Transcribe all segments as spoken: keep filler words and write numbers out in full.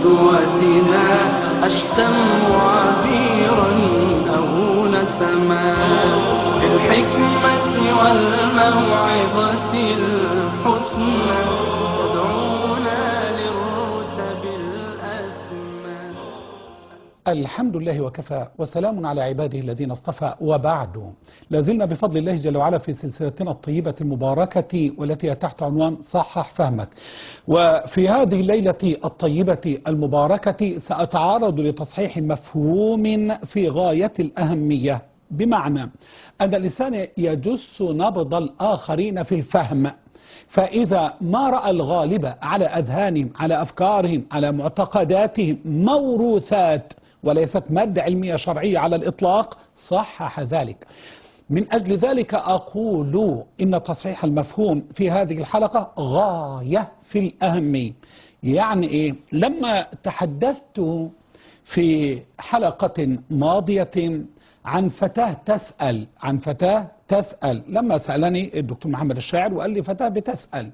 قدوتنا أشتم عبيرا أو نسما بالحكمة والموعظة الحسنى تدعونا للرتب الأسمى. الحمد لله وكفى وسلام على عباده الذين اصطفى، وبعد. لازلنا بفضل الله جل وعلا في سلسلتنا الطيبة المباركة والتي تحت عنوان صحح فهمك. وفي هذه الليلة الطيبة المباركة سأتعرض لتصحيح مفهوم في غاية الأهمية، بمعنى أن الإنسان يجس نبض الآخرين في الفهم، فإذا ما رأى الغالب على أذهانهم، على أفكارهم، على معتقداتهم موروثات وليست مادة علمية شرعية على الإطلاق، صحح ذلك. من أجل ذلك أقول إن تصحيح المفهوم في هذه الحلقة غاية في الأهمية. يعني إيه؟ لما تحدثت في حلقة ماضية عن فتاة تسأل عن فتاة تسأل لما سألني الدكتور محمد الشاعر وقال لي فتاة بتسأل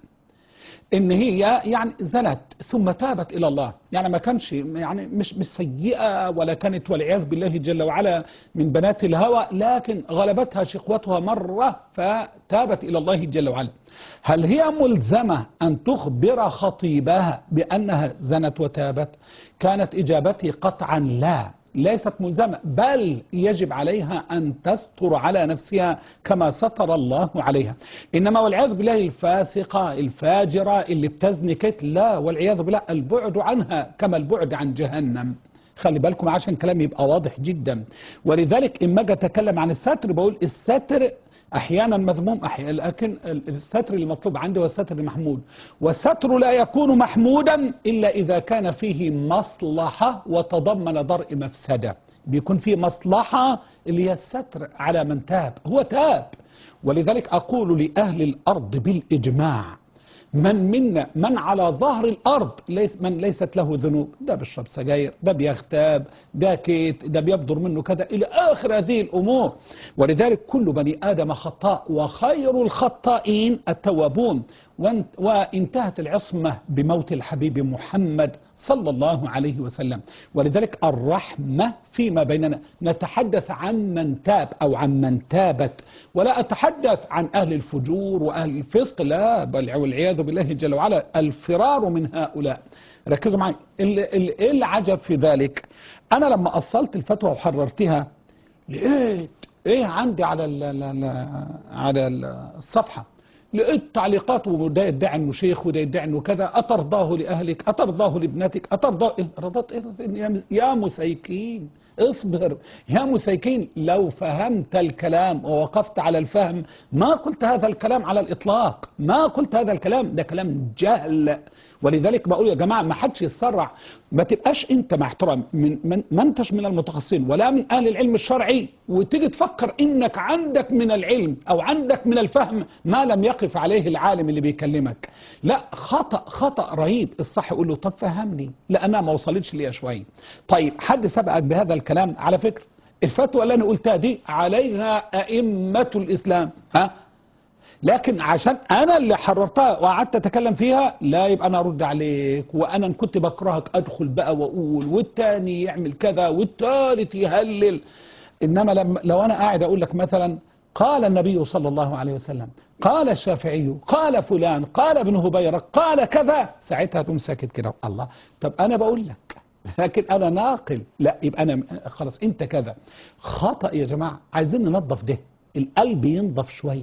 إن هي يعني زنت ثم تابت إلى الله، يعني ما كانش يعني مش مش سيئة ولا كانت والعياذ بالله جل وعلا من بنات الهوى، لكن غلبتها شقوتها مرة فتابت إلى الله جل وعلا. هل هي ملزمة أن تخبر خطيبها بأنها زنت وتابت؟ كانت إجابتي قطعا لا، ليست ملزمة، بل يجب عليها أن تستر على نفسها كما ستر الله عليها. إنما والعياذ بالله الفاسقة الفاجرة اللي بتزني كت، لا والعياذ بالله البعد عنها كما البعد عن جهنم. خلي بالكم عشان كلامي يبقى واضح جدا. ولذلك إما أجي أتكلم عن الستر بقول الستر أحيانا مذموم، أحيانا لكن الستر المطلوب عندي والستر المحمود، والستر لا يكون محمودا إلا إذا كان فيه مصلحة وتضمن درء مفسدة. بيكون فيه مصلحة اللي هي الستر على من تاب، هو تاب. ولذلك أقول لأهل الأرض بالإجماع، من منا من على ظهر الأرض ليس من ليست له ذنوب، ده بيشرب سجاير، ده بيغتاب، ده كيت، ده بيبدر منه كذا إلى آخر هذه الأمور. ولذلك كل بني آدم خطاء وخير الخطائين التوابون. وانتهت العصمة بموت الحبيب محمد صلى الله عليه وسلم. ولذلك الرحمة فيما بيننا، نتحدث عن من تاب أو عن من تابت، ولا أتحدث عن أهل الفجور وأهل الفسق، لا، بل والعياذ بالله جل وعلا الفرار من هؤلاء. ركزوا معي، إيه العجب في ذلك؟ أنا لما أصلت الفتوى وحررتها لقيت إيه عندي على على الصفحة، لقيت تعليقات، وده يدعي انه شيخ وده يدعي انه كذا، اترضاه لاهلك، اترضاه لابنتك، اترضاه إيه؟ رضات إيه؟ يا مسيكين اصبر يا مسيكين، لو فهمت الكلام ووقفت على الفهم ما قلت هذا الكلام على الاطلاق، ما قلت هذا الكلام، ده كلام جهل. ولذلك بقول يا جماعه ما حدش يتسرع، ما تبقاش انت مع احترام من من ما انتش من المتخصصين ولا من اهل العلم الشرعي وتيجي تفكر انك عندك من العلم او عندك من الفهم ما لم يقف عليه العالم اللي بيكلمك. لا، خطأ خطأ رهيب. الصح يقول له طب فهمني، لا انا ما وصلتش ليا شويه. طيب حد سبقك بهذا الكلام؟ على فكره الفتوى اللي انا قلتها دي عليها ائمه الاسلام، ها، لكن عشان انا اللي حررتها وقعدت اتكلم فيها لا يبقى انا ارد عليك، وانا ان كنت بكرهك ادخل بقى واقول، والتاني يعمل كذا والتالت يهلل. انما لما لو انا قاعد اقول لك مثلا قال النبي صلى الله عليه وسلم، قال الشافعي، قال فلان، قال ابن هبيرة، قال كذا، ساعتها تقوم ساكت كده. الله، طب انا بقول لك لكن انا ناقل، لا يبقى انا خلاص انت كذا. خطأ يا جماعه، عايزين ننظف ده، القلب ينظف شويه.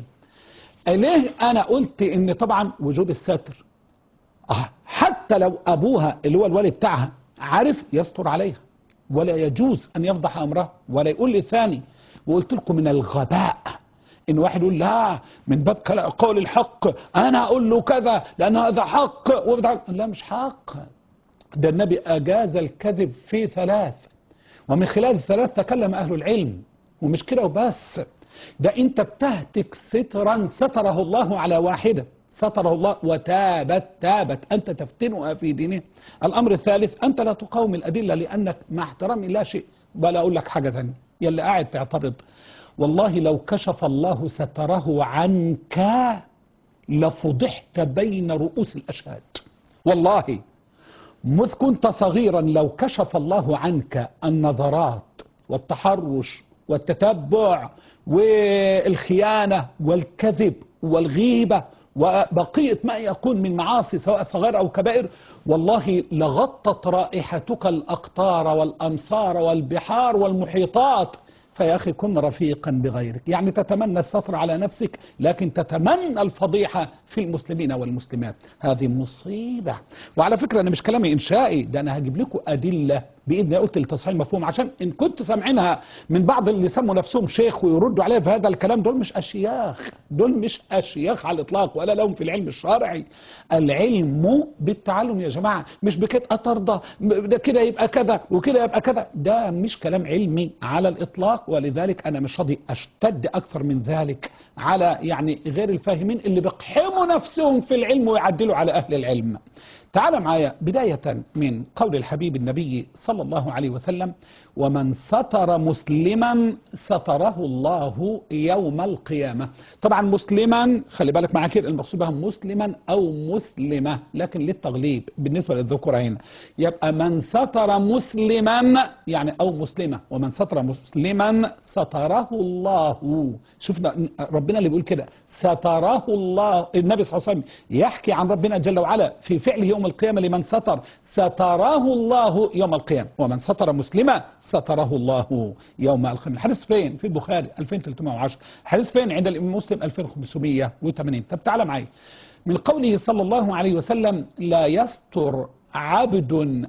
ليه انا قلت ان طبعا وجوب الستر، اه حتى لو ابوها اللي هو الولي بتاعها عارف يستر عليها، ولا يجوز ان يفضح امرها ولا يقول لي ثاني. وقلت لكم من الغباء ان واحد يقول لا من باب قول الحق انا اقول له كذا لان هذا حق وبتاع. لا مش حق، ده النبي اجاز الكذب في ثلاث، ومن خلال الثلاث تكلم اهل العلم. ومش كده وبس، ده انت بتهتك سترا ستره الله على واحدة، ستره الله وتابت تابت أنت تفتنها في دينه. الأمر الثالث أنت لا تقاوم الأدلة لأنك مع احترامي لا شيء. ولا أقول لك حاجة ثانية يلي قاعد تعترض، والله لو كشف الله ستره عنك لفضحت بين رؤوس الأشهاد، والله مذ كنت صغيرا لو كشف الله عنك النظرات والتحرش والتتبع والخيانة والكذب والغيبة وبقية ما يكون من معاصي سواء صغيرة أو كبائر، والله لغطت رائحتك الأقطار والأمصار والبحار والمحيطات. فيا أخي كن رفيقا بغيرك، يعني تتمنى الستر على نفسك لكن تتمنى الفضيحة في المسلمين والمسلمات. هذه مصيبة. وعلى فكرة أنا مش كلامي إنشائي، ده أنا هجيب لكم أدلة بإذن الله، قلت لتصحيح المفهوم عشان إن كنت سامعينها من بعض اللي سموا نفسهم شيخ ويردوا عليها في هذا الكلام، دول مش أشياخ، دول مش أشياخ على الإطلاق ولا لهم في العلم الشرعي. العلم بالتعلم يا جماعة، مش بكده أترضى ده كده يبقى كذا وكده يبقى كذا، ده مش كلام علمي على الإطلاق. ولذلك أنا مش راضي أشتد أكثر من ذلك على يعني غير الفاهمين اللي بيقحموا نفسهم في العلم ويعدلوا على أهل العلم. تعال معايا بداية من قول الحبيب النبي صلى الله عليه وسلم: ومن ستر مسلما ستره الله يوم القيامة. طبعا مسلما خلي بالك معايا كده، المقصود بها مسلما أو مسلمة، لكن للتغليب بالنسبة للذكورة هنا يبقى من ستر مسلما يعني أو مسلمة، ومن ستر مسلما ستره الله. شفنا ربنا اللي بيقول كده ستره الله، النبي صلى الله عليه وسلم يحكي عن ربنا جل وعلا في فعله يوم القيامة لمن ستر، ستره الله يوم القيامة. ومن ستر مسلما ستره الله يوم القيامة. الحديث فين؟ في البخاري ألفين وثلاثمائة وعشرة. الحديث فين؟ عند الإمام مسلم ألفين وخمسمائة وثمانين. طب تعالى معي من قوله صلى الله عليه وسلم: لا يستر عبد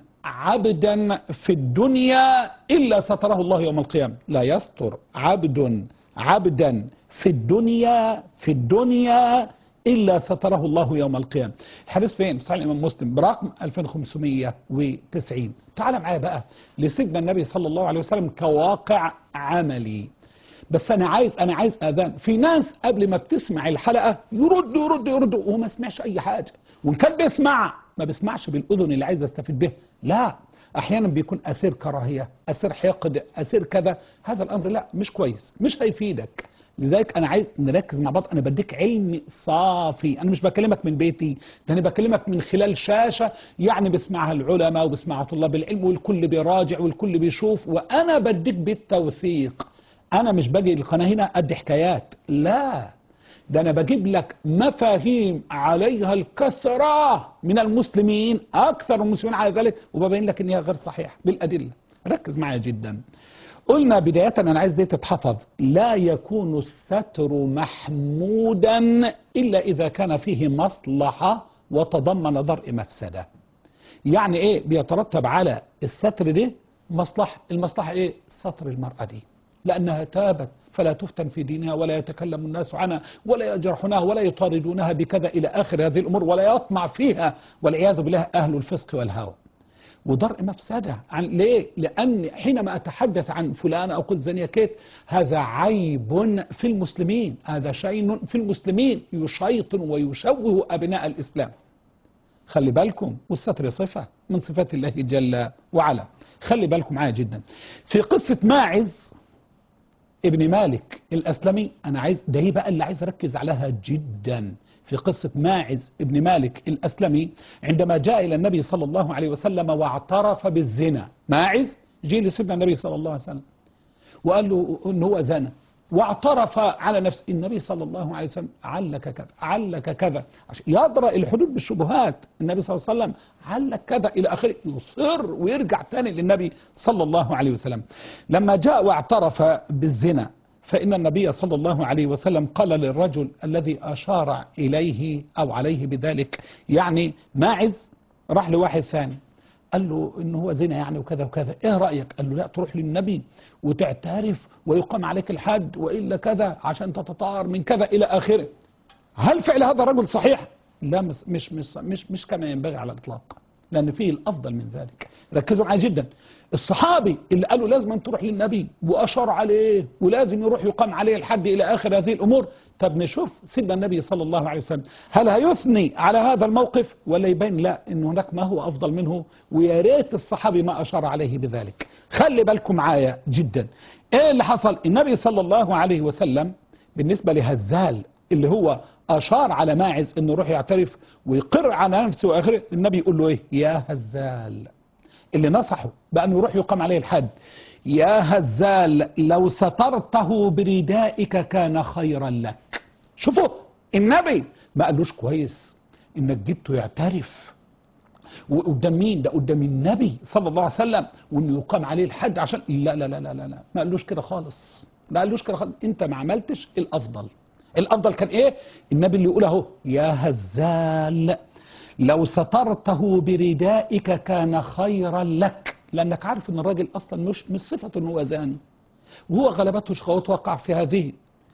عبدا في الدنيا إلا ستره الله يوم القيامة. لا يستر عبد عبدا في الدنيا في الدنيا إلا ستره الله يوم القيامة. الحديث فين؟ صحيح الإمام مسلم برقم ألفين وخمسمائة وتسعين. تعال معايا بقى لسيدنا النبي صلى الله عليه وسلم كواقع عملي. بس أنا عايز أنا عايز أذان. في ناس قبل ما بتسمع الحلقة يرد يرد يرد وهو ما سمعش أي حاجة، وإن كان بيسمع ما بيسمعش بالأذن اللي عايز يستفيد به. لا، أحيانا بيكون أسير كراهية، أسير حقد، أسير كذا. هذا الأمر لا مش كويس، مش هيفيدك. لذلك أنا عايز نركز مع بعض. أنا بديك علم صافي، أنا مش بكلمك من بيتي، ده أنا بكلمك من خلال شاشة يعني بيسمعها العلماء وبيسمعها طلاب العلم، والكل بيراجع والكل بيشوف، وأنا بديك بالتوثيق. أنا مش باجي القناة هنا أدي حكايات، لا، ده أنا بجيب لك مفاهيم عليها الكثرة من المسلمين، أكثر المسلمين على ذلك، وببين لك إن هي غير صحيحة بالأدلة. ركز معايا جدا. قلنا بداية أنا عايز دي تتحفظ: لا يكون الستر محمودا إلا إذا كان فيه مصلحة وتضمن درء مفسدة. يعني إيه؟ بيترتب على الستر دي مصلحة. المصلحة إيه؟ ستر المرأة دي لأنها تابت فلا تفتن في دينها ولا يتكلم الناس عنها ولا يجرحونها ولا يطاردونها بكذا إلى آخر هذه الأمور، ولا يطمع فيها والعياذ بالله أهل الفسق والهوى. ودرء مفسدة. عن ليه؟ لأن حينما أتحدث عن فلان أو قلت زنيكيت هذا عيب في المسلمين، هذا شيء في المسلمين يشيطن ويشوه أبناء الإسلام. خلي بالكم، والستر صفة من صفات الله جل وعلا. خلي بالكم معايا جدا. في قصة ماعز ابن مالك الأسلمي، أنا عايز ده هي بقى اللي عايز أركز عليها جدا. في قصة ماعز ابن مالك الأسلمي عندما جاء إلى النبي صلى الله عليه وسلم واعترف بالزنا. ماعز جه لسيدنا النبي صلى الله عليه وسلم وقال له إن هو زنا واعترف على نفسه. النبي صلى الله عليه وسلم علك كذا علك كذا عشان يدرأ الحدود بالشبهات. النبي صلى الله عليه وسلم علك كذا إلى آخره، يصر ويرجع تاني للنبي صلى الله عليه وسلم. لما جاء واعترف بالزنا فإن النبي صلى الله عليه وسلم قال للرجل الذي أشار إليه أو عليه بذلك، يعني ماعز، راح لواحد ثاني قال له إن هو زنا يعني وكذا وكذا، إيه رأيك؟ قال له لا، تروح للنبي وتعترف ويقام عليك الحد وإلا كذا عشان تتطهر من كذا إلى آخره. هل فعل هذا الرجل صحيح؟ لا، مش مش مش مش, مش كما ينبغي على الإطلاق، لأن فيه الأفضل من ذلك. ركزوا معي جدا. الصحابي اللي قالوا لازم أن تروح للنبي وأشار عليه ولازم يروح يقام عليه الحد إلى آخر هذه الأمور، طب نشوف سيدنا النبي صلى الله عليه وسلم هل هيثني على هذا الموقف ولا يبين لا إن هناك ما هو أفضل منه، ويا ريت الصحابي ما أشار عليه بذلك. خلي بالكم معايا جدا. إيه اللي حصل؟ النبي صلى الله عليه وسلم بالنسبة لهزال اللي هو أشار على ماعز إنه يروح يعترف ويقر على نفسه وآخره، النبي يقول له إيه؟ يا هزال. اللي نصحه بأنه يروح يقام عليه الحد، يا هزال لو سترته بردائك كان خيرا لك. شوفوا النبي ما قالوش كويس إنك جبته يعترف، وقدام مين ده؟ قدام النبي صلى الله عليه وسلم، وانه يقام عليه الحد عشان لا لا لا لا لا, لا. ما قالوش كده خالص، ما قالوش كده خالص. انت ما عملتش الافضل. الافضل كان ايه؟ النبي اللي يقول اهو يا هزال لو سترته بردائك كان خيرا لك، لانك عارف ان الراجل اصلا مش مش صفه انه هو زاني، وهو غلبته شهوات وقع في هذه،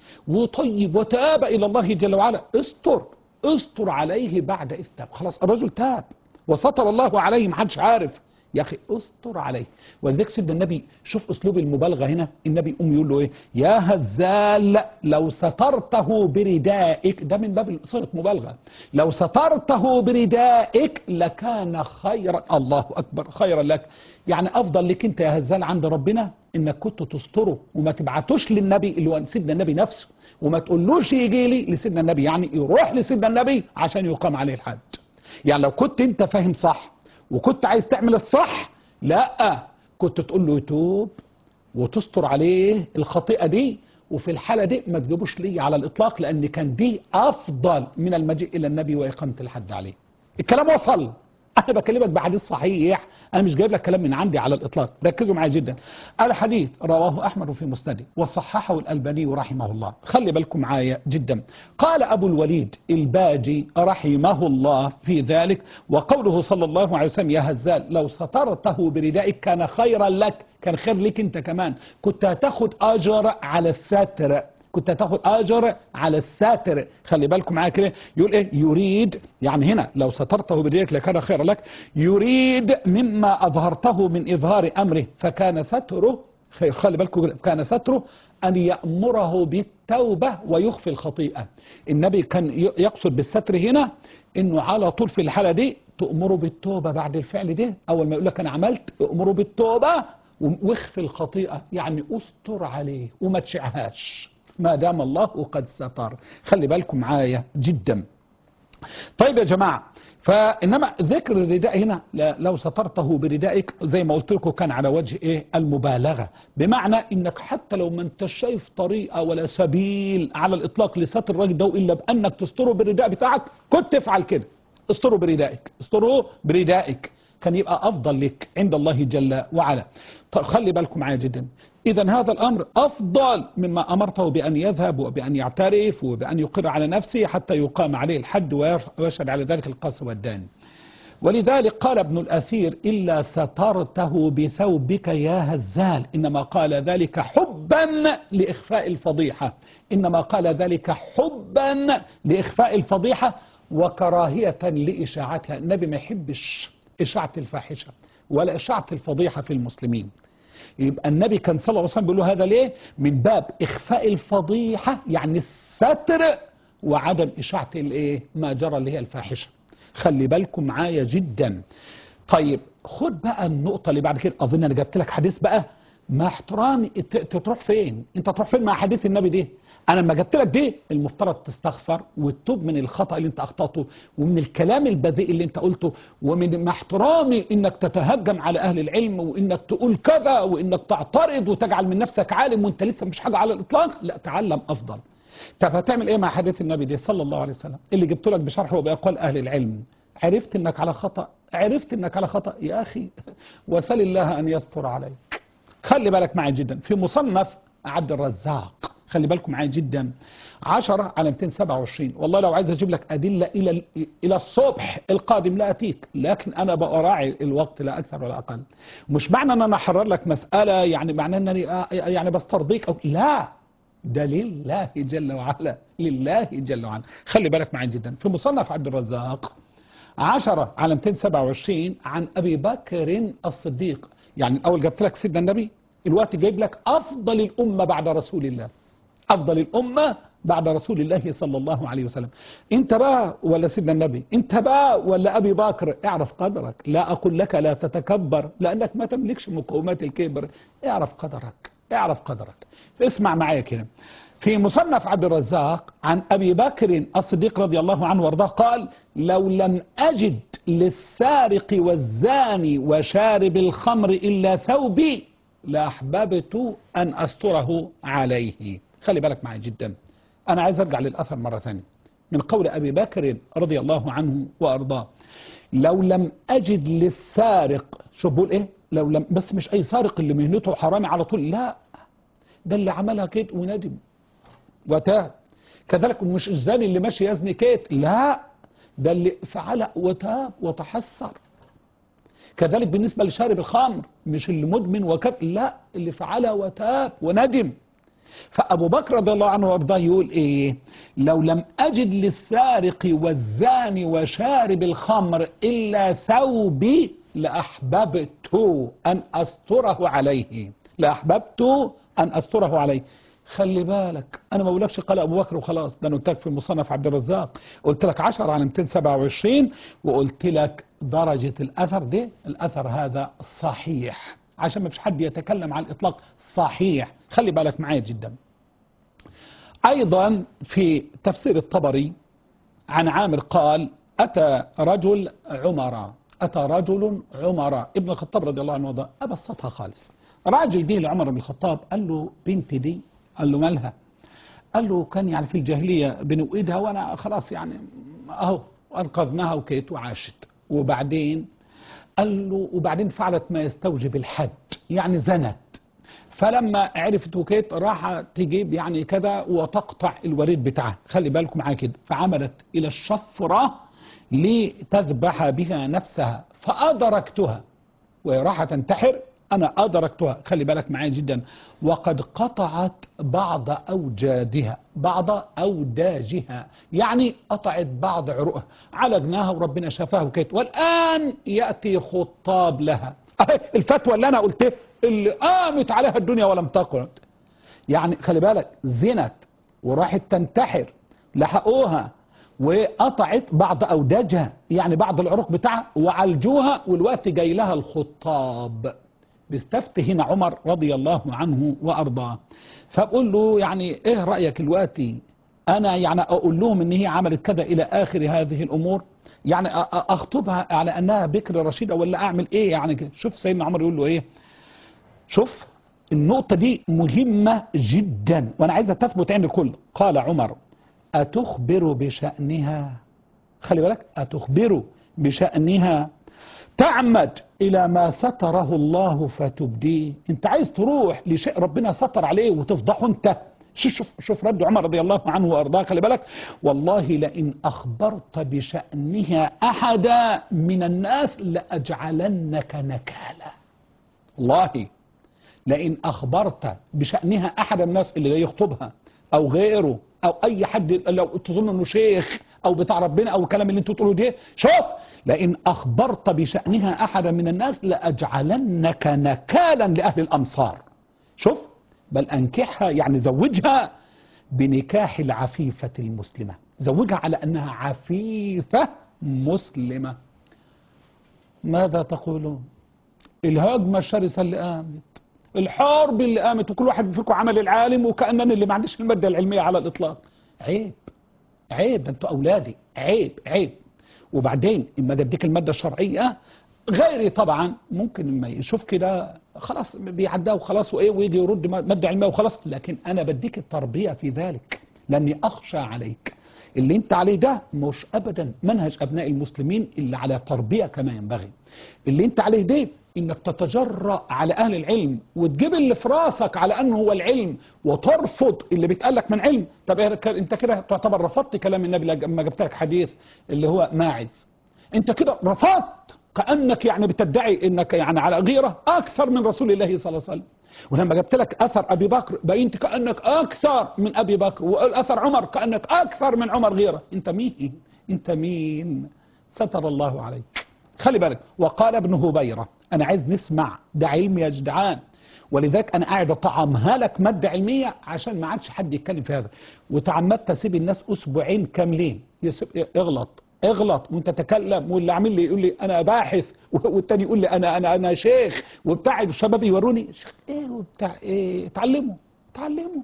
وطيب وتاب الى الله جل وعلا. استر استر عليه بعد اذ تاب. خلاص الرجل تاب وستر الله عليه، محدش عارف. يا اخي استر عليه. ولذلك سيدنا النبي شوف اسلوب المبالغه هنا، النبي يقوم يقول له ايه؟ يا هزال لو سترته بردائك، ده من باب صيغه مبالغه، لو سترته بردائك لكان خيرا، الله اكبر، خيرا لك. يعني افضل لك انت يا هزال عند ربنا انك كنت تستره وما تبعتوش للنبي اللي هو سيدنا النبي نفسه، وما تقولوش يجي لي لسيدنا النبي، يعني يروح لسيدنا النبي عشان يقام عليه الحد. يعني لو كنت انت فاهم صح وكنت عايز تعمل الصح، لا كنت تقول له يتوب وتستر عليه الخطيئة دي، وفي الحالة دي ما تجيبوش لي على الإطلاق، لأن كان دي أفضل من المجيء إلى النبي وإقامة الحد عليه. الكلام وصل، أنا بكلمك بحديث صحيح، أنا مش جايب لك كلام من عندي على الإطلاق، ركزوا معايا جدا. الحديث رواه أحمد في مسنده وصححه الألباني رحمه الله. خلي بالكم معايا جدا. قال أبو الوليد الباجي رحمه الله في ذلك، وقوله صلى الله عليه وسلم يا هزال لو سترته بردائك كان خيرا لك، كان خير لك أنت كمان، كنت هتاخد أجر على الستر، كنت هتاخد اجر على الساتر. خلي بالكم معايا كده، يقول ايه؟ يريد، يعني هنا لو سترته بردائك لكان خيرا لك، يريد مما اظهرته من اظهار امره فكان ستره، خلي بالكم كان ستره ان يامره بالتوبه ويخفي الخطيئه. النبي كان يقصد بالستر هنا انه على طول في الحاله دي تامره بالتوبه بعد الفعل ده، اول ما يقول لك انا عملت امره بالتوبه واخفي الخطيئه، يعني استر عليه وما تشعهاش ما دام الله قد ستر. خلي بالكم معايا جدا. طيب يا جماعة، فإنما ذكر الرداء هنا لو سترته بردائك زي ما قلت لكم كان على وجه إيه؟ المبالغة، بمعنى إنك حتى لو ما انت شايف طريقة ولا سبيل على الإطلاق لستر الراجل ده إلا بأنك تستره بالرداء بتاعك، كنت تفعل كده. استره بردائك، استره بردائك، كان يبقى أفضل لك عند الله جل وعلا. خلي بالكم معايا جدا. إذا هذا الأمر أفضل مما أمرته بأن يذهب وبأن يعترف وبأن يقر على نفسه حتى يقام عليه الحد ويشهد على ذلك القاص والداني. ولذلك قال ابن الأثير إلا سترته بثوبك يا هزال، إنما قال ذلك حبا لإخفاء الفضيحة، إنما قال ذلك حبا لإخفاء الفضيحة وكراهية لإشاعتها. النبي ما يحبش إشاعة الفاحشة ولا إشاعة الفضيحة في المسلمين. يبقى النبي كان صلى الله عليه وسلم بيقول له هذا ليه؟ من باب إخفاء الفضيحة، يعني الستر وعدم إشاعة الايه؟ ما جرى اللي هي الفاحشة. خلي بالكم معايا جدا. طيب خد بقى النقطة اللي بعد كده، أظن أنا جبت لك حديث بقى، مع احترامي تروح فين؟ أنت تروح فين مع حديث النبي دي؟ أنا لما جبت لك دي المفترض تستغفر وتتوب من الخطأ اللي أنت أخطأته ومن الكلام البذيء اللي أنت قلته، ومن مع احترامي إنك تتهجم على أهل العلم وإنك تقول كذا وإنك تعترض وتجعل من نفسك عالم وأنت لسه مش حاجة على الإطلاق. لا، تعلم أفضل. طب هتعمل إيه مع حديث النبي دي صلى الله عليه وسلم اللي جبت لك بشرحه وبأقوال أهل العلم؟ عرفت إنك على خطأ، عرفت إنك على خطأ يا أخي، وسل الله أن يستر عليك. خلي بالك معي جدا. في مصنف عبد الرزاق، خلي بالكم معايا جدا، عشرة على مئتين وسبعة وعشرين. والله لو عايز اجيب لك ادله الى الى الصبح القادم لا اتيك، لكن انا براعي الوقت لا اكثر ولا اقل. مش معنى ان انا احرر لك مساله يعني معناه انني يعني بسترضيك او لا، ده لله جل وعلا، لله جل وعلا. خلي بالك معايا جدا. في مصنف عبد الرزاق عشرة على مئتين وسبعة وعشرين عن ابي بكر الصديق. يعني الاول جبت لك سيدنا النبي، الوقت جايب لك افضل الامه بعد رسول الله، أفضل الأمة بعد رسول الله صلى الله عليه وسلم. أنت بقى ولا سيدنا النبي؟ أنت بقى ولا أبي بكر؟ اعرف قدرك. لا أقول لك لا تتكبر لأنك ما تملكش مقومات الكبر، اعرف قدرك، اعرف قدرك. اسمع معايا كده. في مصنف عبد الرزاق عن أبي بكر الصديق رضي الله عنه وارضاه قال: لو لم أجد للسارق والزاني وشارب الخمر إلا ثوبي لأحببت أن أستره عليه. خلي بالك معي جدا، أنا عايز أرجع للأثر مرة ثانية من قول أبي بكر رضي الله عنه وأرضاه: لو لم أجد للسارق، شو بقول إيه؟ لو لم، بس مش أي سارق اللي مهنته حرامي على طول، لا، ده اللي عملها كده وندم وتاب. كذلك مش الزاني اللي ماشي يزني كيت، لا، ده اللي فعل وتاب وتحسر. كذلك بالنسبة لشارب الخمر، مش اللي مدمن وكف، لا، اللي فعل وتاب وندم. فأبو بكر رضي الله عنه وارضاه يقول ايه؟ لو لم أجد للسارق والزاني وشارب الخمر إلا ثوبي لأحببت أن أستره عليه، لأحببت أن أستره عليه. خلي بالك، أنا ما بقولكش قال أبو بكر وخلاص، ده أنا قلت لك في المصنف عبد الرزاق، قلت لك عشرة على مئتين وسبعة وعشرين، وقلت لك درجة الأثر دي، الأثر هذا صحيح، عشان ما فيش حد يتكلم على الإطلاق، صحيح. خلي بالك معايا جدا. أيضا في تفسير الطبري عن عامر قال: أتى رجل عمر، أتى رجل عمر ابن الخطاب رضي الله عنه وارضاه، أبسطها خالص. راجل دي لعمر بن الخطاب قال له: بنتي دي، قال له: مالها؟ قال له: كان يعني في الجاهلية بنوئدها وأنا خلاص يعني أهو أنقذناها وكيت وعاشت. وبعدين قال له: وبعدين فعلت ما يستوجب الحد، يعني زنت. فلما عرفت وكيت راح تجيب يعني كذا وتقطع الوريد بتاعها. خلي بالكم معايا كده. فعملت إلى الشفرة لتذبح بها نفسها فأدركتها، وراح تنتحر، أنا أدركتها. خلي بالك معايا جدا. وقد قطعت بعض أوجادها، بعض أوداجها، يعني قطعت بعض عروقها، عالجناها وربنا شفاها وكيت، والآن يأتي خطاب لها. الفتوى اللي أنا قلتها اللي قامت عليها الدنيا ولم تقعد. يعني خلي بالك، زنت وراحت تنتحر، لحقوها وقطعت بعض أوداجها، يعني بعض العروق بتاعها، وعالجوها، والوقت جاي لها الخطاب. بيستفتي هنا عمر رضي الله عنه وأرضاه، فبقول له: يعني إيه رأيك الوقتي أنا يعني أقول لهم إن هي عملت كذا إلى آخر هذه الأمور، يعني أخطبها على أنها بكر رشيدة ولا أعمل إيه يعني كده؟ شوف سيدنا عمر يقول له إيه. شوف النقطة دي مهمة جدا وأنا عايزة تثبت عند الكل. قال عمر: أتخبر بشأنها، خلي بالك، أتخبر بشأنها تعمد إلى ما ستره الله فتبديه. أنت عايز تروح لشيء ربنا ستر عليه وتفضحه أنت. شوف شوف رد عمر رضي الله عنه وأرضاه. خلي بالك: والله لئن أخبرت بشأنها أحدا من الناس لأجعلنك نكالا. والله لئن أخبرت بشأنها أحد الناس اللي يخطبها أو غيره أو أي حد لو تظن أنه شيخ أو بتاع ربنا أو الكلام اللي أنتوا تقولوا ده، شوف، لئن أخبرت بشأنها أحد من الناس لأجعلنك نكالا لأهل الأمصار. شوف، بل أنكحها، يعني زوجها بنكاح العفيفة المسلمة، زوجها على أنها عفيفة مسلمة. ماذا تقولون؟ الهجمة الشرسة اللي قامت، الحرب اللي قامت، وكل واحد فيكم عمل العالم وكأنني اللي ما عنديش المادة العلمية على الإطلاق. عيب عيب، ده انتوا أولادي، عيب عيب. وبعدين إما أديك المادة الشرعية، غيري طبعا ممكن ما يشوف كده خلاص بيعداه وخلاص وإيه ويجي يرد مادة علمية وخلاص، لكن أنا بديك التربية في ذلك لأني أخشى عليك. اللي انت عليه ده مش أبدا منهج أبناء المسلمين اللي على تربية كما ينبغي. اللي انت عليه ده انك تتجرأ على اهل العلم وتجيب اللي في راسك على انه هو العلم وترفض اللي بيتقالك من علم. طب انت كده تعتبر رفضت كلام النبي لما جبت لك حديث اللي هو ماعز. انت كده رفضت، كأنك يعني بتدعي انك يعني على غيرة اكثر من رسول الله صلى الله عليه وسلم. ولما جبت لك اثر ابي بكر بينت كأنك اكثر من ابي بكر، والاثر عمر كأنك اكثر من عمر غيره. انت مين؟ انت مين؟ ستر الله عليك. خلي بالك. وقال ابن هبيرة، انا عايز نسمع، ده علم يا جدعان، ولذلك انا قاعد اطعمها لك مادة علمية عشان ما عادش حد يتكلم في هذا. وتعمدت اسيب الناس اسبوعين كاملين يغلط اغلط وانت تتكلم، واللي عامل لي يقول لي انا باحث، والتاني يقول لي انا انا انا شيخ، وبتاع الشباب يوروني شيخ ايه وبتاع ايه. اتعلموا اتعلموا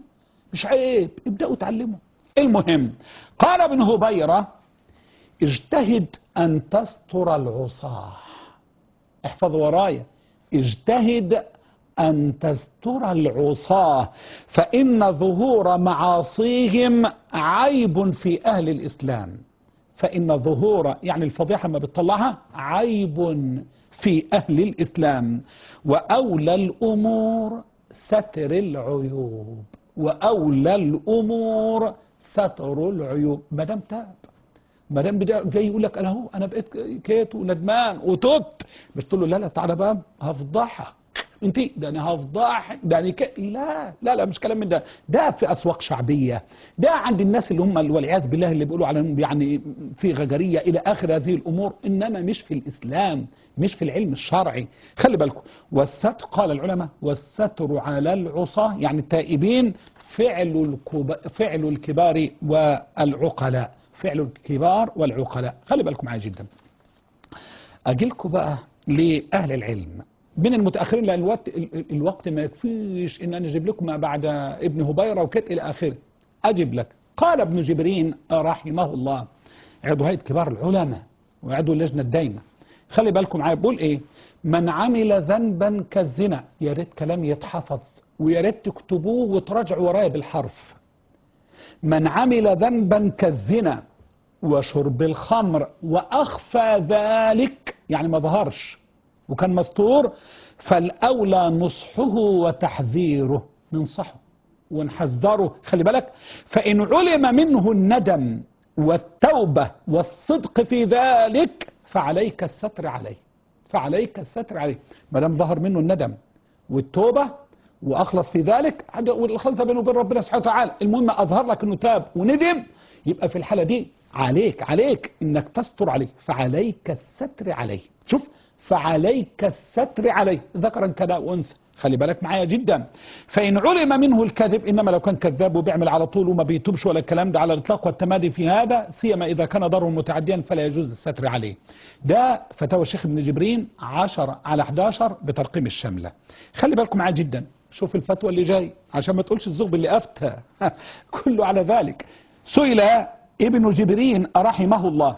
مش عيب، ابدأوا تعلموا. المهم قال ابن هبيرة اجتهد أن تستر العصاة. احفظ ورايا، اجتهد أن تستر العصاة فإن ظهور معاصيهم عيب في أهل الإسلام. فإن ظهور يعني الفضيحة ما بتطلعها عيب في أهل الإسلام. وأولى الأمور ستر العيوب، وأولى الأمور ستر العيوب. ما دام تاب، ما دام جاي يقول لك انا اهو انا بقيت كيت وندمان وتوت، مش تقول له لا لا تعالى بقى هفضحك انت، ده انا هفضحك ده انا ك... لا لا لا مش كلام من ده. ده في اسواق شعبيه، ده عند الناس اللي هم والعياذ بالله اللي بيقولوا عليهم يعني في غجريه الى اخر هذه الامور، انما مش في الاسلام، مش في العلم الشرعي. خلي بالكم. والستر قال العلماء والستر على العصاه يعني التائبين فعل الكب... فعل الكبار والعقلاء، فعل الكبار والعقلاء. خلي بالكم معايا جدا. اجيلكم بقى لاهل العلم من المتاخرين، لان الوقت الوقت ما يكفيش ان انا اجيب لكم ما بعد ابن هبيره وكت الى اخره. اجيب لك. قال ابن جبرين رحمه الله عضو هيئه كبار العلماء وعضو اللجنه الدايمه، خلي بالكم معايا، بقول ايه؟ من عمل ذنبا كالزنا. يا ريت كلام يتحفظ ويا ريت تكتبوه وتراجعوا ورايا بالحرف. من عمل ذنبا كالزنا وشرب الخمر وأخفى ذلك يعني ما ظهرش وكان مستور، فالأولى نصحه وتحذيره. ننصحه ونحذره. خلي بالك. فإن علم منه الندم والتوبة والصدق في ذلك فعليك الستر عليه، فعليك الستر عليه. ما دام ظهر منه الندم والتوبة واخلص في ذلك، والخلص بينه وبين ربنا سبحانه وتعالى، المهم اظهر لك انه تاب وندم، يبقى في الحاله دي عليك عليك انك تستر عليه، فعليك الستر عليه. شوف، فعليك الستر عليه ذكرا كذا وانثى. خلي بالك معايا جدا. فان علم منه الكذب، انما لو كان كذاب وبيعمل على طول وما بيتوبش ولا الكلام ده على الاطلاق والتمادي في هذا، سيما اذا كان ضرر متعديا فلا يجوز الستر عليه. ده فتاوى الشيخ ابن جبرين عشرة على احد عشر بترقيم الشمله. خلي بالكم معايا جدا. شوف الفتوى اللي جاي عشان ما تقولش الزغب اللي افتى كله على ذلك. سئل ابن جبرين رحمه الله،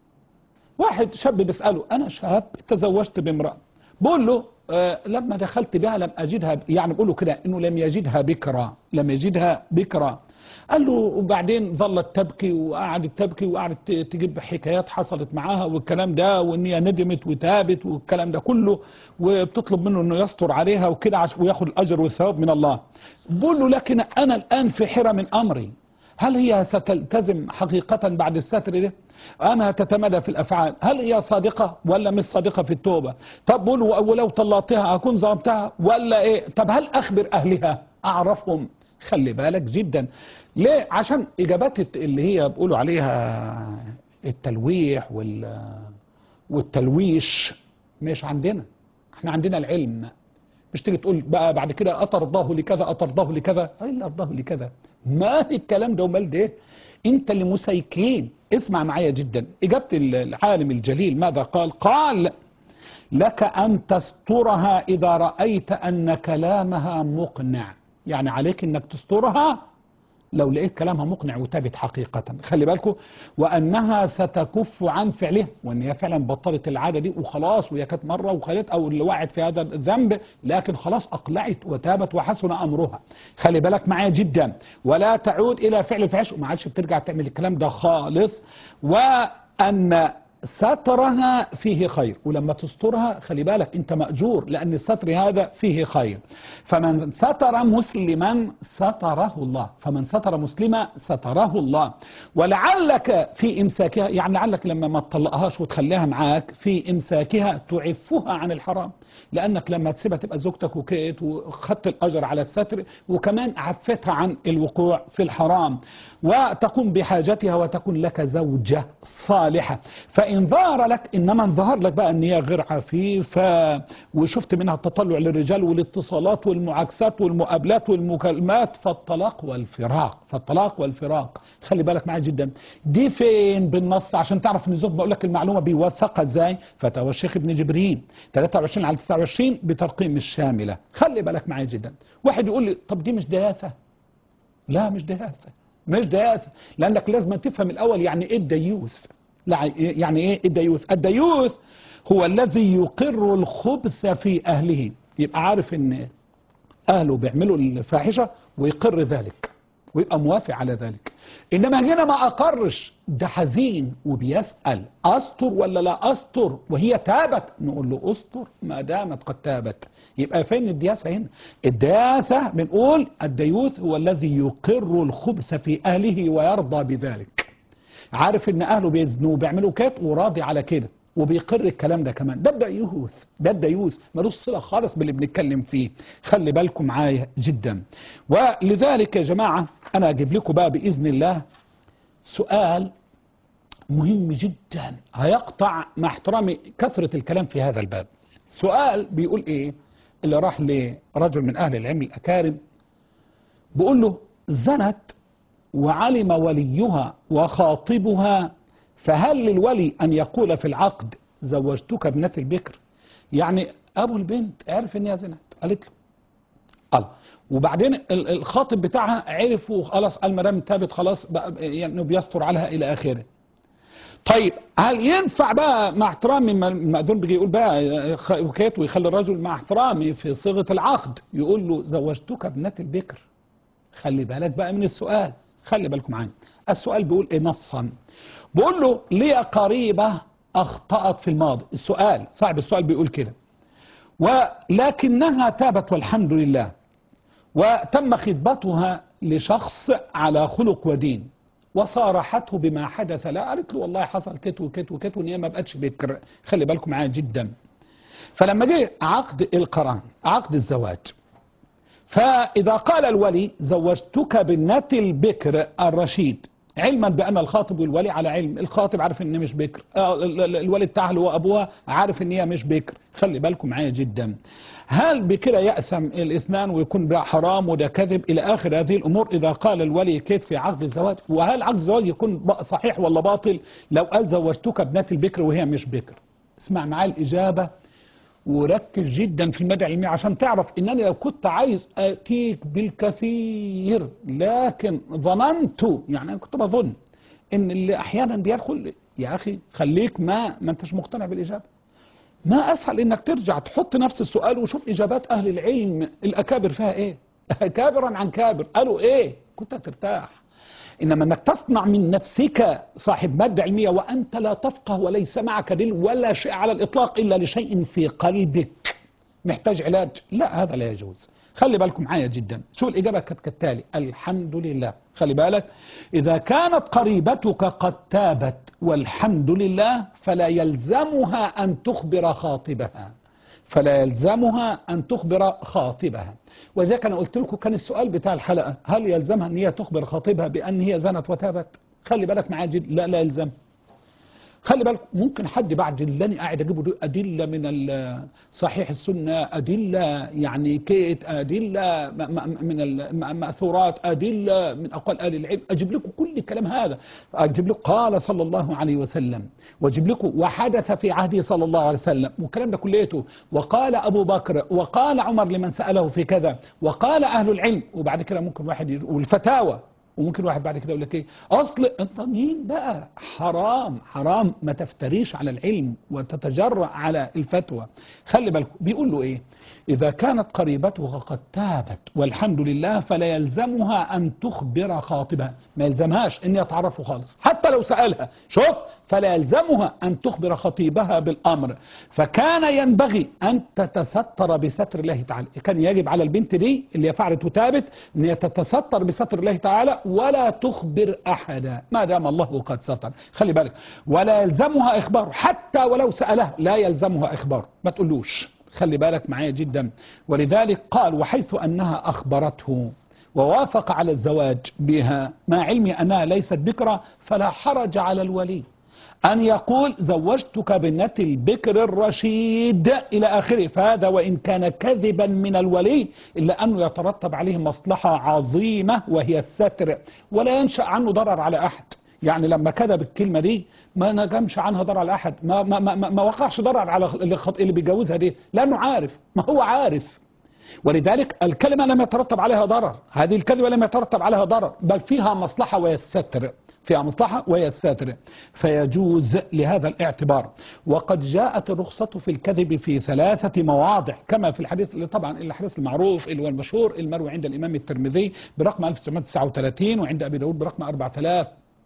واحد شاب بيسأله انا شاب تزوجت بامرأة، بقول له آه لما دخلت بها لم اجدها، يعني بقول له كده انه لم يجدها بكرا، لم يجدها بكرا. قال له وبعدين ظلت تبكي وقعدت تبكي وقعدت تجيب حكايات حصلت معاها والكلام ده، وان هي ندمت وتابت والكلام ده كله، وبتطلب منه انه يستر عليها وكده وياخد الاجر والثواب من الله. بقول له لكن انا الان في حيرة من امري، هل هي ستلتزم حقيقة بعد الستر ده؟ أما تتمادى في الأفعال؟ هل هي صادقة ولا مش صادقة في التوبة؟ طب بقول ولو طلقتها أكون ظلمتها ولا إيه؟ طب هل أخبر أهلها أعرفهم؟ خلي بالك جدا. ليه؟ عشان إجابات اللي هي بيقولوا عليها التلويح وال والتلويش مش عندنا. احنا عندنا العلم. مش تيجي تقول بقى بعد كده أترضاه لكذا أترضاه لكذا، أي اللي أرضاه لكذا؟ ما الكلام ده ومال ده؟ انت اللي مسيكين. اسمع معايا جدا. اجابة العالم الجليل ماذا قال؟ قال لك ان تسترها اذا رأيت ان كلامها مقنع، يعني عليك انك تسترها لو لقيت كلامها مقنع وثابت حقيقة. خلي بالكم. وأنها ستكف عن فعله، وأن هي فعلا بطلت العادة دي وخلاص، وهي كانت مرة وخلت أو اللي وقعت في هذا الذنب لكن خلاص أقلعت وتابت وحسن أمرها. خلي بالك معايا جدا. ولا تعود إلى فعل الفحش، وما عادش بترجع تعمل الكلام ده خالص. وأن سترها فيه خير، ولما تسترها خلي بالك انت مأجور، لأن الستر هذا فيه خير. فمن ستر مسلما ستره الله، فمن ستر مسلما ستره الله. ولعلك في إمساكها، يعني لعلك لما ما تطلقهاش وتخليها معاك في إمساكها تعفها عن الحرام، لأنك لما تسيبها تبقى زوجتك وكيت وخدت الأجر على الستر، وكمان عفتها عن الوقوع في الحرام، وتقوم بحاجتها وتكون لك زوجة صالحة. فإن ظهر لك، إنما ان ظهر لك بقى أن هي غير عفيفة وشفت منها التطلع للرجال والاتصالات والمعاكسات والمقابلات والمكالمات، فالطلاق والفراق، فالطلاق والفراق. خلي بالك معايا جدا. دي فين بالنص عشان تعرف ان الزوج، بقول لك المعلومة بيوثقها ازاي؟ فتاوى الشيخ ابن جبرين ثلاثة وعشرين على تسعة وعشرين بترقيم الشاملة. خلي بالك معايا جدا. واحد يقول لي طب دي مش دياثة؟ لا مش دياثة، مش دياثة، لأنك لازم تفهم الأول يعني إيه الديوث. يعني إيه الديوث؟ الديوث هو الذي يقر الخبث في أهله، يبقى عارف إن أهله بيعملوا الفاحشة ويقر ذلك ويبقى موافق على ذلك. إنما هنا ما أقرش، ده حزين وبيسأل أستر ولا لا أستر، وهي تابت، نقول له أستر ما دامت قد تابت. يبقى فين الدياسة هنا؟ الدياسة بنقول الديوث هو الذي يقر الخبث في أهله ويرضى بذلك، عارف إن أهله بيزنوا وبيعملوا كده وراضي على كده وبيقر الكلام ده كمان. ده الديوث، ده الديوث ملوش صلة خالص باللي بنتكلم فيه. خلي بالكم معايا جدا. ولذلك يا جماعة أنا أجيب لكم بقى بإذن الله سؤال مهم جدا هيقطع مع احترامي كثرة الكلام في هذا الباب. سؤال بيقول إيه؟ اللي راح لرجل من أهل العلم الأكارم بيقول له: زنت وعلم وليها وخاطبها، فهل للولي أن يقول في العقد زوجتك ابنة البكر؟ يعني أبو البنت عرف إن هي زنت، قالت له قال، وبعدين الخاطب بتاعها عرف وخلاص قال ما دام تابت خلاص بقى يعني بيستر عليها إلى آخره. طيب هل ينفع بقى مع احترامي المأذون بيجي يقول بقى وكيت ويخلي الرجل مع احترامي في صيغة العقد يقول له زوجتك ابنة البكر؟ خلي بالك بقى من السؤال، خلي بالكم معايا. السؤال بيقول ايه نصا؟ بيقول له: لي قريبة اخطأت في الماضي. السؤال صعب، السؤال بيقول كده: ولكنها تابت والحمد لله، وتم خطبتها لشخص على خلق ودين، وصارحته بما حدث لا. قالت له والله حصل كت وكت وكت وان هي ما بقتش بكر. خلي بالكم معايا جدا. فلما جه عقد القران، عقد الزواج، فإذا قال الولي زوجتك بنة البكر الرشيد، علما بأن الخاطب والولي على علم، الخاطب عارف ان مش بكر، الولي بتاعها اللي هو ابوها عارف ان هي مش بكر. خلي بالكم معايا جدا. هل بكده يأثم الاثنان ويكون ده حرام وده كذب الى اخر هذه الامور اذا قال الولي كيف في عقد الزواج؟ وهل عقد الزواج يكون صحيح ولا باطل لو قال زوجتك بنة البكر وهي مش بكر؟ اسمع معايا الإجابة وركز جدا في المدى العلمي عشان تعرف انني لو كنت عايز اتيك بالكثير لكن ظننت، يعني انا كنت بظن ان اللي احيانا بيدخل، يا اخي خليك ما ما انتش مقتنع بالاجابه. ما اسهل انك ترجع تحط نفس السؤال وشوف اجابات اهل العلم الاكابر فيها ايه، كابرا عن كابر قالوا ايه، كنت هترتاح. إنما أنك تصنع من نفسك صاحب مادة علمية وأنت لا تفقه وليس معك دليل ولا شيء على الإطلاق إلا لشيء في قلبك محتاج علاج، لا هذا لا يجوز. خلي بالكم معايا جدا. شو الإجابة كانت كالتالي: الحمد لله. خلي بالك، إذا كانت قريبتك قد تابت والحمد لله فلا يلزمها أن تخبر خاطبها، فلا يلزمها أن تخبر خاطبها. وذلك أنا قلت لكم كان السؤال بتاع الحلقة: هل يلزمها أن هي تخبر خاطبها بأن هي زنت وتابت؟ خلي بالك معايا جدا، لا لا يلزم. خلي بالك ممكن حد بعد اللي أنا قاعد أجيبه أدلة من صحيح السنة، أدلة يعني كيت، أدلة من المأثورات، أدلة من أقوال أهل العلم، أجيب لكم كل الكلام هذا، أجيب لكم قال صلى الله عليه وسلم، وأجيب لكم وحدث في عهده صلى الله عليه وسلم، والكلام ده كليته، وقال أبو بكر، وقال عمر لمن سأله في كذا، وقال أهل العلم. وبعد كده ممكن واحد يقول والفتاوى، وممكن واحد بعد كده يقول لك ايه اصل انت مين بقى، حرام حرام ما تفتريش على العلم وتتجرأ على الفتوى. خلي بالكم بيقول له ايه: اذا كانت قريبتها قد تابت والحمد لله فلا يلزمها ان تخبر خاطبها، ما يلزمهاش ان يتعرفوا خالص حتى لو سألها، شوف، فلا يلزمها ان تخبر خطيبها بالامر، فكان ينبغي ان تتستر بستر الله تعالى. كان يجب على البنت دي اللي فعلت وتابت ان هي تتستر بستر الله تعالى ولا تخبر احدا ما دام الله قد ستر. خلي بالك، ولا يلزمها اخباره حتى ولو سألها، لا يلزمها اخباره، ما تقولوش. خلي بالك معايا جدا. ولذلك قال: وحيث انها اخبرته ووافق على الزواج بها مع علمي انها ليست بكرة فلا حرج على الولي أن يقول زوجتك بنة البكر الرشيد إلى آخره. فهذا وإن كان كذبا من الولي إلا أنه يترتب عليه مصلحة عظيمة وهي الستر، ولا ينشأ عنه ضرر على أحد. يعني لما كذب الكلمة دي ما نجمش عنها ضرر على أحد، ما, ما, ما, ما وقعش ضرر على اللي بيجوزها دي، لأنه عارف، ما هو عارف ولذلك الكلمة لم يترتب عليها ضرر، هذه الكلمة لم يترتب عليها ضرر، بل فيها مصلحة وهي الستر، فيها مصلحة وهي الستر، فيجوز لهذا الاعتبار. وقد جاءت الرخصة في الكذب في ثلاثة مواضع كما في الحديث اللي طبعا الحديث المعروف اللي هو المشهور المروي عند الإمام الترمذي برقم ألف وتسعمائة وتسعة وثلاثين وعند أبي داود برقم أربعة آلاف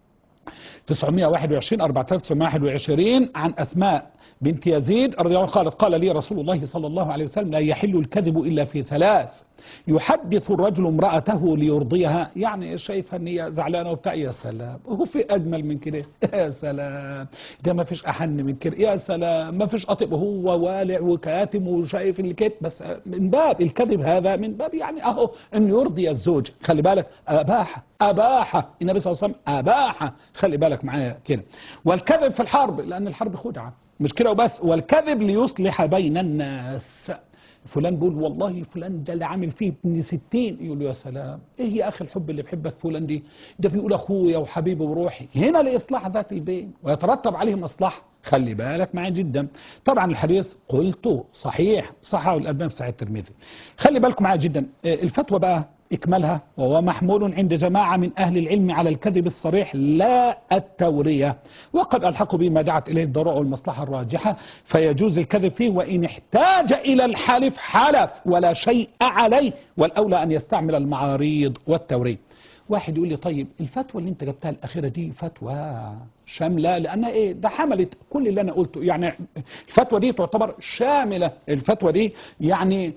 وتسعمائة وواحد وعشرين أربعة آلاف وتسعمائة وواحد وعشرين عن أسماء بنت يزيد رضي الله عنها قالت قال لي رسول الله صلى الله عليه وسلم لا يحل الكذب إلا في ثلاث: يحدث الرجل امرأته ليرضيها، يعني شايفها ان هي زعلانه وبتاع، يا سلام هو في اجمل من كده، يا سلام ده ما فيش احن من كده، يا سلام ما فيش اطيب، هو والع وكاتم وشايف الكت، بس من باب الكذب هذا، من باب يعني اهو ان يرضي الزوج. خلي بالك اباح اباح النبي صلى الله عليه وسلم اباح، خلي بالك معايا كده. والكذب في الحرب لان الحرب خدعه، مش كده وبس، والكذب ليصلح بين الناس. فلان بيقول والله فلان ده اللي عامل فيه ابن ستين، يقول له يا سلام ايه يا اخي الحب اللي بحبك فلان دي، ده بيقول اخويا وحبيبي وروحي، هنا لاصلاح ذات البين ويترتب عليه مصلحه. خلي بالك معي جدا. طبعا الحديث قلت صحيح، صححه الالباني في صحيح الترمذي. خلي بالكم معي جدا. الفتوى بقى اكملها وهو محمول عند جماعه من اهل العلم على الكذب الصريح لا التوريه، وقد الحقوا بما دعت اليه الضروره والمصلحه الراجحه، فيجوز الكذب فيه وان احتاج الى الحلف حلف ولا شيء عليه، والاولى ان يستعمل المعاريض والتوريه. واحد يقول لي طيب الفتوى اللي انت جبتها الاخيره دي فتوى شامله، لان ايه ده حملت كل اللي انا قلته، يعني الفتوى دي تعتبر شامله، الفتوى دي يعني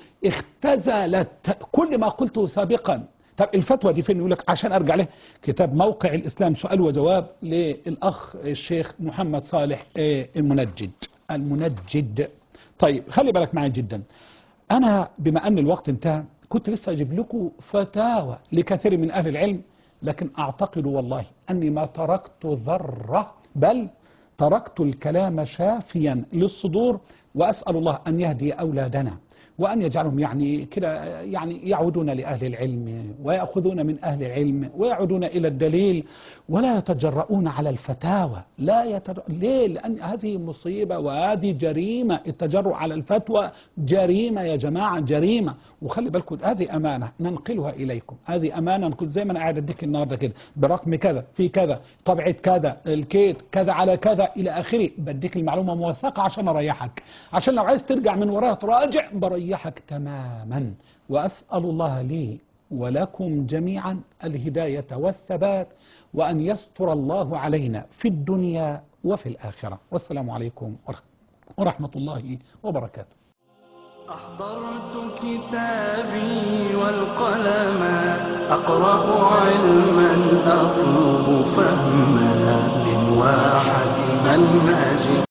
اختزلت كل ما قلته سابقا. طب الفتوى دي فين؟ يقول لك عشان ارجع له كتاب موقع الاسلام سؤال وجواب للاخ الشيخ محمد صالح المنجد المنجد. طيب خلي بالك معي جدا. انا بما ان الوقت انتهى كنت لسه اجيب لكم فتاوى لكثير من اهل العلم، لكن اعتقد والله اني ما تركت ذره، بل تركت الكلام شافيا للصدور، واسال الله ان يهدي اولادنا وأن يجعلهم يعني كده يعني يعودون لأهل العلم ويأخذون من أهل العلم ويعودون إلى الدليل ولا يتجرؤون على الفتاوى. لا يتر... ليه؟ لأن هذه مصيبة وهذه جريمة، التجرؤ على الفتوى جريمة يا جماعة، جريمة. وخلي بالكم هذه أمانة ننقلها إليكم، هذه أمانة نقول زي ما أنا قاعد أديك النهاردة كده برقم كذا في كذا طبعة كذا الكيت كذا على كذا إلى آخره، بديك المعلومة موثقة عشان أريحك، عشان لو عايز ترجع من وراها تراجع بريحك تماما. وأسأل الله لي ولكم جميعا الهداية والثبات، وأن يستر الله علينا في الدنيا وفي الآخرة. والسلام عليكم ورحمة الله وبركاته. أحضرت كتابي والقلم أقرأ علما أطلب فهما من واحة منهج